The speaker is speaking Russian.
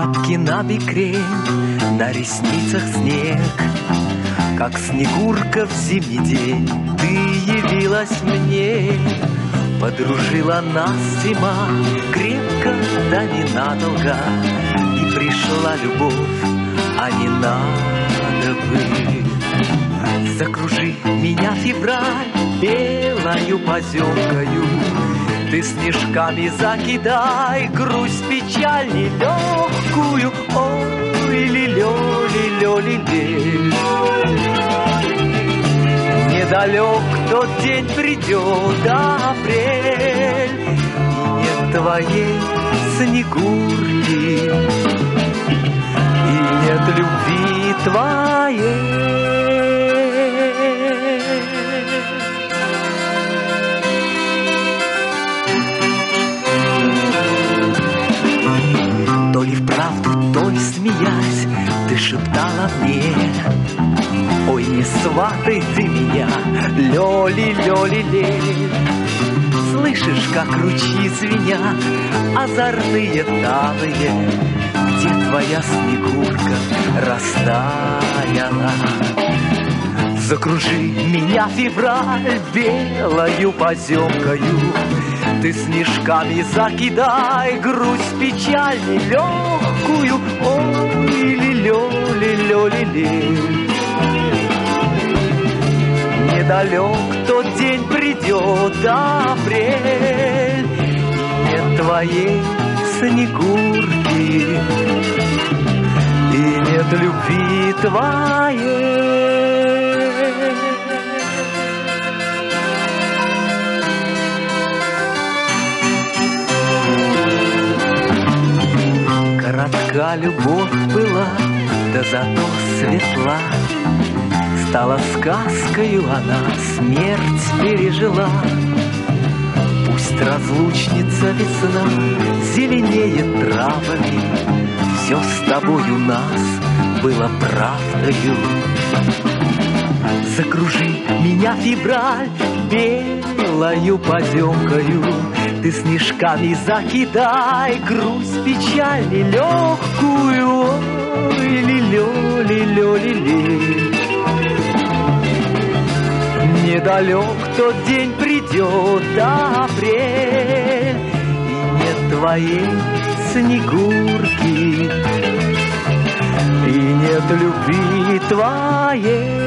Шапки на бекрень, на ресницах снег. Как снегурка в зимний день ты явилась мне. Подружила нас зима крепко, да ненадолго. И пришла любовь, а не надо бы. Закружи меня, февраль, белою поземкою. Ты снежками закидай грусть, печаль нелегкую. Ой, лилё, лилё, лилель. Недалек тот день придет, апрель, и нет твоей Снегурки, и нет любви твоей. То ли вправду, то ли смеясь, ты шептала мне: ой, не сватай ты меня, лёли, лёли, лель. Слышишь, как ручьи звенят, озорные талые, где твоя Снегурка растаяла. Закружи меня, февраль, белою поземкою. Ты снежками закидай грусть, печаль нелегкую. Ой, лилё, лилё, лилель. Недалек тот день придет, апрель, и нет твоей Снегурки, и нет любви твоей. Коротка любовь была, да зато светла. Стала сказкою она, смерть пережила. Пусть разлучница весна зеленеет травами, все с тобой у нас было правдою. Закружи меня, февраль, белою поземкою. Ты снежками закидай грусть, печаль нелегкую. Ой, лилё, лилё, лилель. Недалек тот день придет, апрель, и нет твоей Снегурки, и нет любви твоей.